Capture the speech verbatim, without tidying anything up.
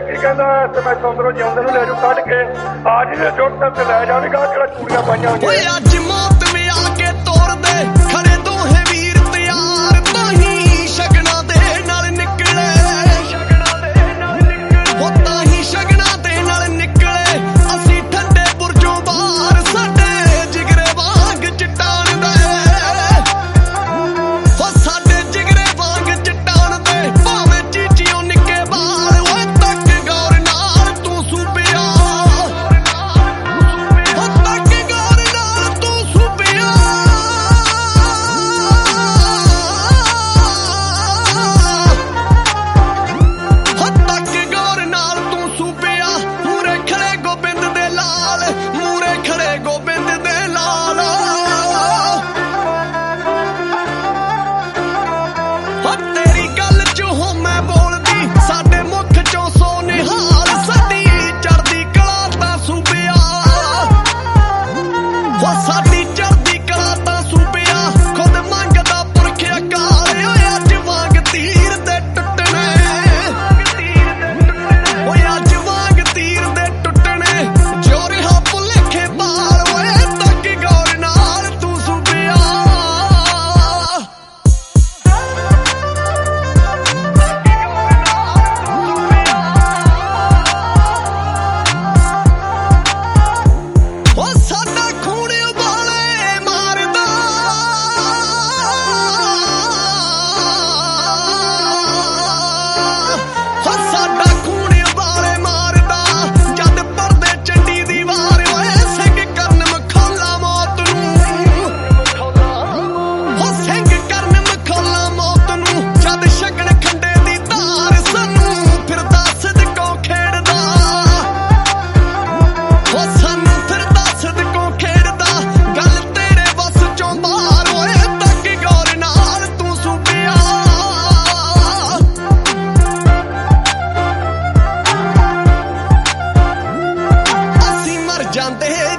ਕੀ ਕਹਿੰਦਾ ਮੈਂ ਸੰਦਰੋਂ ਜਿਉਂਦੇ ਨੂੰ ਲੈ ਜੂ ਕੱਢ ਕੇ ਆ ਜੀ ਜੁੱਟ ਤੇ ਲੈ ਜਾਵੇਗਾ ਕਿਹੜਾ ਚੂੜੀਆਂ ਪਾਈਆਂ ਹੋਈਆਂ ਅੱਜ ਮੌਤ ਵੀ ਆ ਕੇ ਤੋੜ ਦੇ ਖੜੇ ਦੋਹੇ ਵੀਰ ਤਿਆਰ ਤਾਹੀਂ ਸ਼ਗਨਾਂ ਦੇ ਨਾਲ ਨਿਕਲੇ ਉਹ ਤਾਹੀਂ ਸ਼ਗਨਾਂ ਦੇ ਨਾਲ ਨਿਕਲੇ ਅਸੀਂ ਠੰਡੇ ਬੁਰਜੋਂ ਬਾਹਰ ਸਾਡੇ ਜਿਗਰੇ ਵਾਂਗ ਚਟਾਨ ਦੇ ਉਹ ਸਾਡੇ ਜਿਗਰੇ ਵਾਂਗ ਚਟਾਨ ਦੇ ਭਾਵੇਂ ਚੀਚੀਓ ਨਿੱਕੇ ਬਾਲ ਓਏ ਤੱਕ ਗੌਰ ਨਾਲ ਤੂੰ ਸੂਬਿਆ ਸਾਡੀ ਚੜ੍ਹਦੀ ਕਲਾ ਤਾਂ ਸੂਬਿਆ ਖੁਦ ਮੰਗਦਾ ਪੁਰਖ ਅਕਾਲ ਓਏ ਅੱਜ ਵਾਂਗ ਤੀਰ ਦੇ ਟੁੱਟਣੇ ਓਏ ਅੱਜ ਵਾਂਗ ਤੀਰ ਦੇ ਟੁੱਟਣੇ ਜੋ ਰਿਹਾ ਭੁਲੇਖੇ ਬਾਲ ਓਏ ਤੱਕ ਗੌਰ ਨਾਲ ਤੂੰ ਸੂਬਿਆ ਓ ਸਾਡਾ ਖੂਨ ਸਾਡਾ ਖੂਨ ਉਬਾਲੇ ਮਾਰਦਾ ਜਦ ਪਰਦੇ ਚੰਡੀ ਦੀ ਵਾਰ ਓਏ ਸਿੰਘ ਕਰਨ ਮਖੌਲਾ ਮੌਤ ਨੂੰ ਹੋ ਸਿੰਘ ਕਰਨ ਮਖੌਲਾ ਮੌਤ ਨੂੰ ਜਦ ਸ਼ਗਨ ਖੰਡੇ ਦੀ ਧਾਰ ਸਾਨੂੰ ਫਿਰਦਾ ਸਦਕੋਂ ਖੇਡਦਾ ਹੋ ਸਾਨੂੰ ਫਿਰਦਾ ਸਦਕੋਂ ਖੇਡਦਾ ਗੱਲ ਤੇਰੇ ਵੱਸ ਚੋਂ ਬਾਹਰ ਓਏ ਤੱਕ ਗੌਰ ਨਾਲ ਤੂੰ ਸੂਬਿਆ ਜਾਂਦੇ